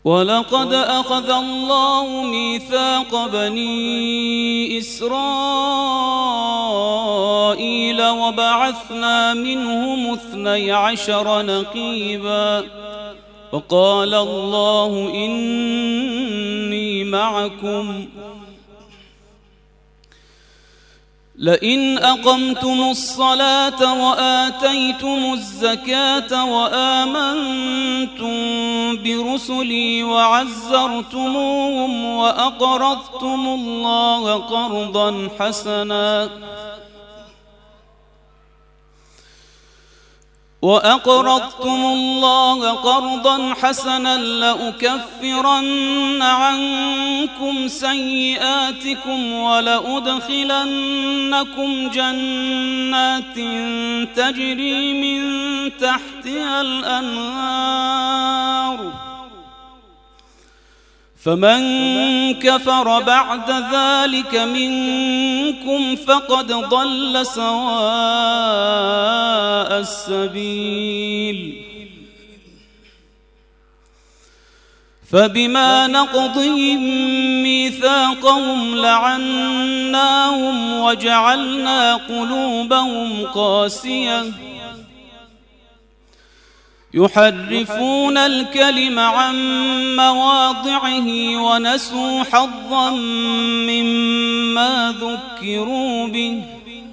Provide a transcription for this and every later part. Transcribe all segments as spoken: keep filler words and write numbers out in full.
ولقد أخذ الله ميثاق بني إسرائيل وبعثنا منهم اثني عشر نقيبا وقال الله إني معكم لئن أقمتم الصلاة وآتيتم الزكاة وآمنتم برسلي وعزرتموهم وأقرضتم الله قرضا حسنا وأقرضتم الله قرضا حسنا لأكفرن عنكم سيئاتكم ولأدخلنكم جنات تجري من تحتها الأنهار فمن كفر بعد ذلك منكم فقد ضل سواء السبيل فبما نقضهم ميثاقهم لعناهم وجعلنا قلوبهم قاسية يحرفون الكلم عن مواضعه ونسوا حظا مما ذكروا به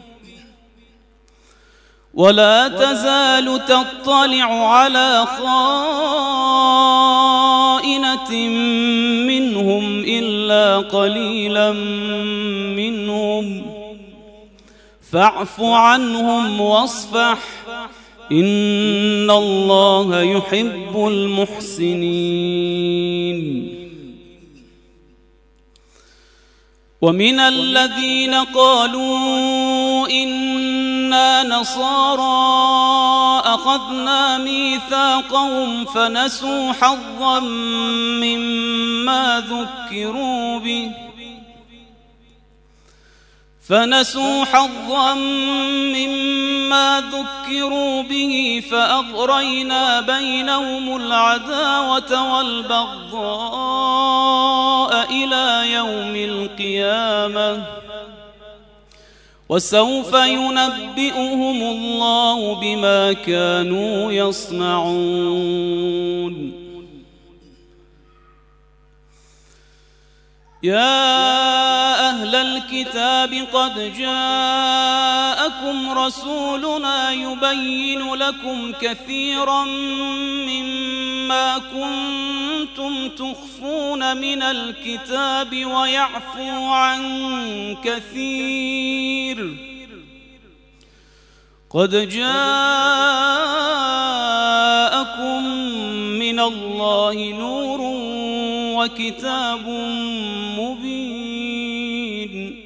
ولا تزال تطلع على خائنة منهم إلا قليلا منهم فاعف عنهم واصفح إن الله يحب المحسنين ومن الذين قالوا إنا نصارى أخذنا ميثاقهم فنسوا حظا مما ذكروا به فنسوا حظا مما ذكروا به فأغرينا بينهم العداوة والبغضاء إلى يوم القيامة وسوف ينبئهم الله بما كانوا يصنعون يا أهل الكتاب قد جاءكم رسولنا يبين لكم كثيرا مما كنتم تخفون من الكتاب ويعفو عن كثير قد جاءكم من الله نور وكتاب مبين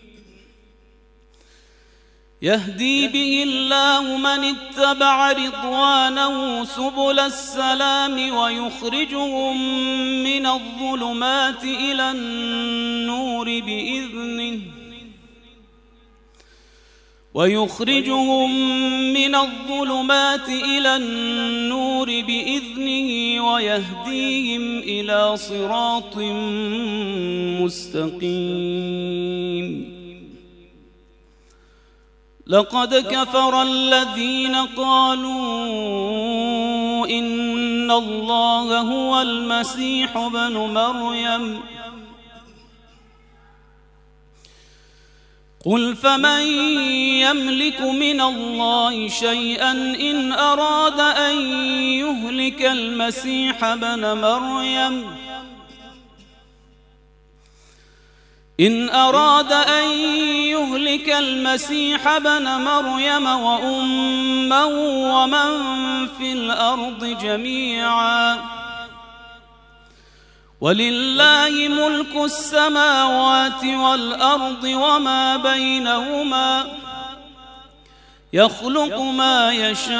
يهدي به الله من اتبع رضوانه سبل السلام ويخرجهم من الظلمات إلى النور بإذنه ويخرجهم من الظلمات إلى النور بإذنه ويهديهم إلى صراط مستقيم لقد كفر الذين قالوا إن الله هو المسيح ابن مريم قل فمن يملك من الله شيئا إن أراد أن يهلك المسيح ابن مريم إن أراد أن يهلك المسيح ابن مريم وأمه ومن في الأرض جميعا ولله ملك السماوات والأرض وما بينهما يخلق ما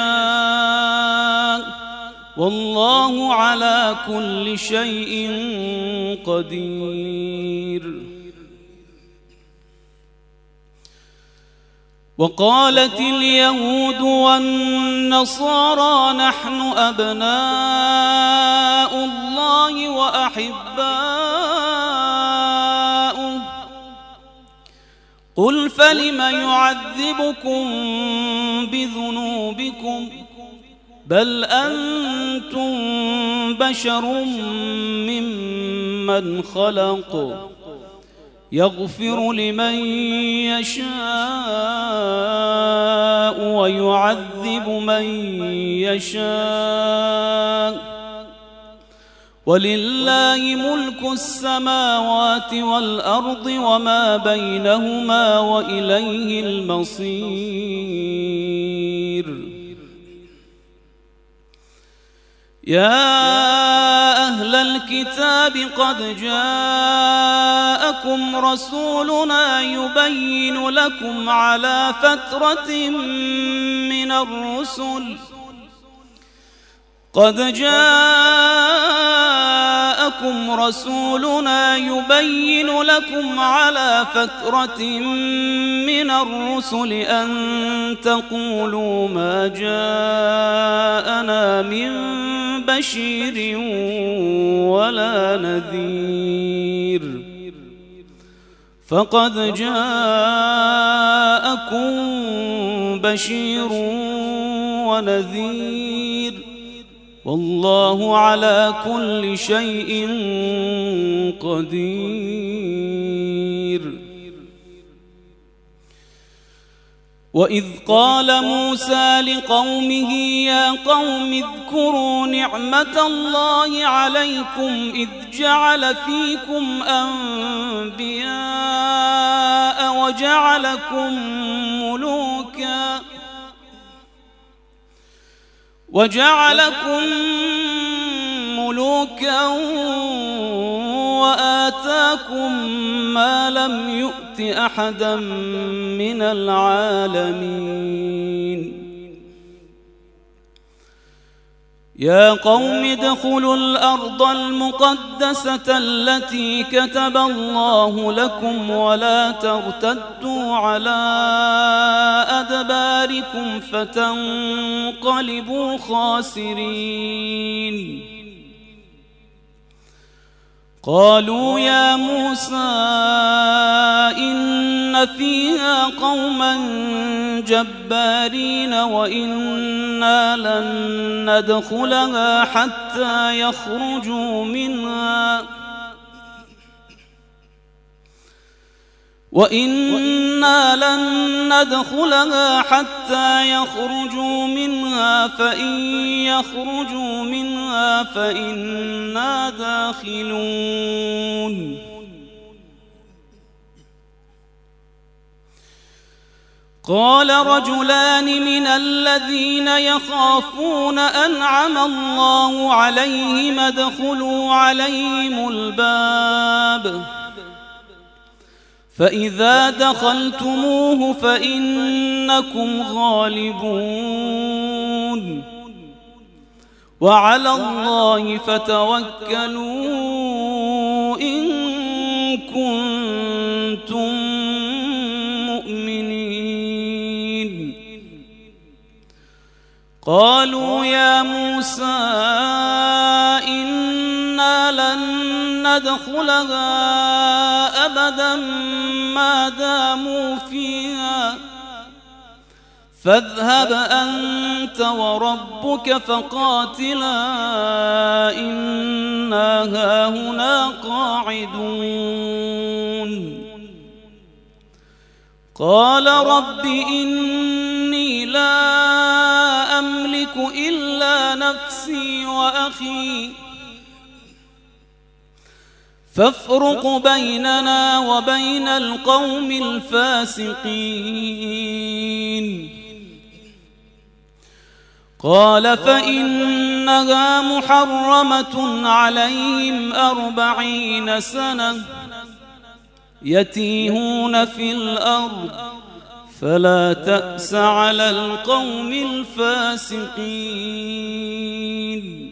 يشاء والله على كل شيء قدير وقالت اليهود والنصارى نحن أبناء الله وأحباؤه قل فلم يعذبكم بذنوبكم بل أنتم بشر ممن خلق يغفر لمن يشاء ويعذب من يشاء ولله ملك السماوات والأرض وما بينهما وإليه المصير. يا أهل الكتاب قد جاءكم رسولنا يبين لكم على فترة من الرسل قد جاءكم رسولنا يبين لكم على فترة من الرسل أن تقولوا ما جاءنا من بشير ولا نذير فقد جاءكم بشير ونذير والله على كل شيء قدير. وإذ قال موسى لقومه يا قوم اذكروا نعمة الله عليكم إذ جعل فيكم أنبياء وجعلكم ملوكا وجعلكم ملوكا وآتاكم ما لم يؤت أحدا من العالمين. يا قوم ادخلوا الأرض المقدسة التي كتب الله لكم ولا ترتدوا على أدباركم فتنقلبوا خاسرين. قالوا يا موسى إن فيها قوما جبارين وإنا لن ندخلها حتى يخرجوا منها وإنا لن ندخلها حتى يخرجوا منها فإن يخرجوا منها فإنا داخلون. قال رجلان من الذين يخافون أنعم الله عليهم ادخلوا عليهم الباب فإذا دخلتموه فإنكم غالبون وعلى الله فتوكلوا إن كنتم مؤمنين. قالوا يا موسى إنا لن ندخلها أبدا ما داموا فيها فاذهب أنت وربك فقاتلا إنا هاهنا قاعدون. قال رب إني لا أملك إلا نفسي وأخي فافرق بيننا وبين القوم الفاسقين. قال فإنها محرمة عليهم أربعين سنة يتيهون في الأرض فلا تأس على القوم الفاسقين.